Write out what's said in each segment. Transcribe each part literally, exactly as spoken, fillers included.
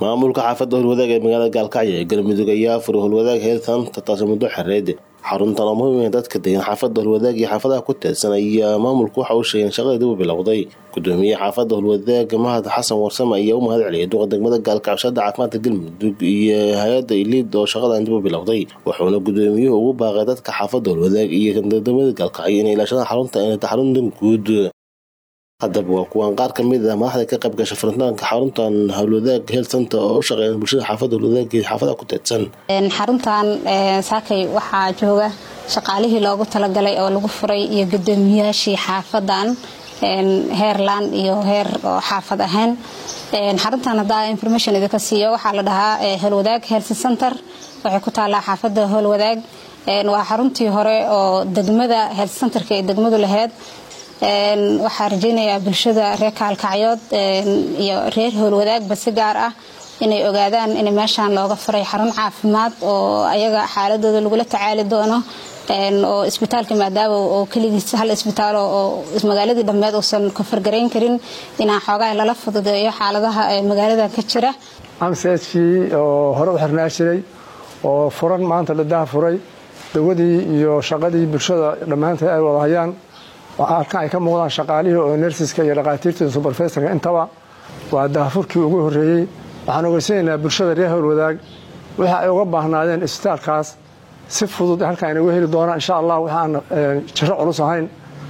maamulka xaafadda Howlwadaag ee magaalada Gaalkacyo ee Galmudug ayaa furay Howlwadaag Health taas muddo xareed xaruntan oo muhiim ah dadka deegaan xaafadda Howlwadaag iyo xaafadaha ku teedsan ayaa maamulku waxa uu sheegay shaqada dib u bilowday gudoomiyaha xaafadda Howlwadaag Mahad Xasan Warsame ayaa u mahad celiyay duqa degmada Gaalkacyo caafimaadka Galmudug iyo hay'adda Iliid oo shaqadan dib u bilowday wuxuuna gudoomiyuhu ugu baaqay dadka xaafadda Howlwadaag iyo degmada Gaalkacyo inay ilaashadaan xarunta inay tahay xarun guud haddaba waa kuwan qaar ka mid ah madaxda ka qayb gashay furitaanka xaruntan Howlwadaag Health Center oo u shaqeeya bulshada xaafadda Howlwadaag iyo xaafadaha ku teedsan xaruntan saakay waxaa jooga shaqaalihii loogu talagalay oo lagu furay iyo gudoomiyaashii xaafadan heerland iyo heer xaafad ahaan xaruntan hadda information idinka siiyo waxaa la dhahaa Howlwadaag Health Center waxay ku taalaa xaafadda Howlwadaag waa xaruntii hore oo degmada Health Centerka ee degmadu lahayd waxaa rajaynayaa bulshada reer Gaalkacyood iyo reer Howlwadaag si gaar ah inay ogaadaan in meeshan looga furay xarun caafimaad oo ayaga xaaladooda lagu la tacaali doono oo isbitaalka maadaama oo kaligiis hal isbitaal oo magaalada dhameed oo san ka fargareyn karin in xoogaa lala fududeeyo xaaladaha magaalada ka jira amseedki oo hore u xirnaa jiray oo furan maanta la daa furay dawadii iyo shaqadii bulshada dhamaanteed ay wada hayaan waxa halkan ay ka muuqdaan shaqaalihii oo nurseska iyo dhaqaatiirta supervisorka intaba waa daafurkii ugu horeeyay waxaan ogeysiinaynaa bulshada reer Howlwadaag waxa ay uga baahnaadeen isbitaalkaas si fudud halkan inay heli doonaan insha Allah waxaan jiro culus ahayn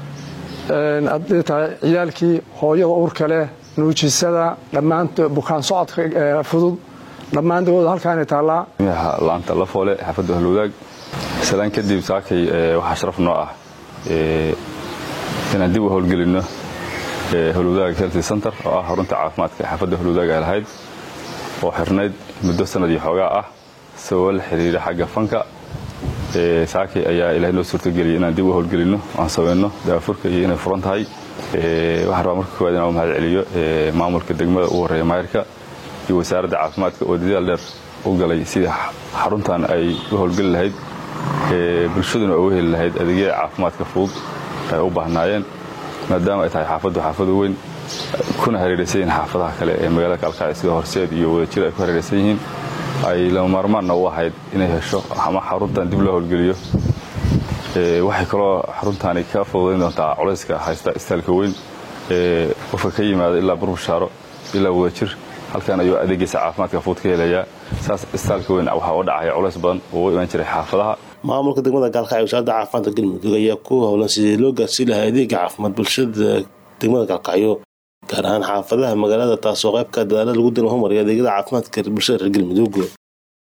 een addeeta ciyaalkii hooyada uurka leh nuujisada dhamaantood bukaan socodka fudud dhamaantood halkan ay taalaa laanta la foole xaafadda Howlwadaag salaan kadib saakay waxa sharaf noo ah ee inaan dib u howlgelino Howlwadaag Health Center oo ah xarunta caafimaadka xaafadda Howlwadaag ay lahayd oo xirnayd muddo sanad iyo xoogaa ah soo la xiriira xagga fanka ee saakay ayaa ilaahay noo suurtageliyay inaan dib u howlgelino aan sameeyno daafurka iyo inay furan tahay ee waxa rabaa marka koowaad inaan mahad celiyo ee maamulka degmada ugu horeeya maayirka iyo wasaaradda caafimaadka oo dadaal dheer u galay sidii xaruntan ay u howlgeli lahayd ee bulshaduna ugu heli lahayd adeegyada caafimaadka fudud ay u baahnaayeen maadaama ay tahay xaafaddu xaafad weyn kuna hareeraysan xaafadaha kale ee magaalada Gaalkacyo sida Horseed iyo Wadajir ay ku hareeraysan yihiin ay lama maarmaan u ahayd inay hesho ama xaruntan dib loo howlgeliyo ee waxay kaloo xaruntan ka fududeyn doontaa culayska haysta istaalka weyn ee qofka ka yimaada ilaa Burbushaaro ilaa Wadajir halkan ayuu adeegyada caafimaadka fudud ka helayaa saas istaalka weyn waxa uu dhacay culays badan oo iman jiray xaafadaha maamulka degmada Gaalkacyo wasaaradda caafimaadka Galmudug ayaa ku howlan sidii loo gaarsiin lahaa adeegga caafimaad bulshada degmada Gaalkacyo gaar ahaan xaafadaha magaalada taasoo qayb ka ah dadaalada lagu dilo horumariyo adeegyada caafimaadka bulshada reer Galmudug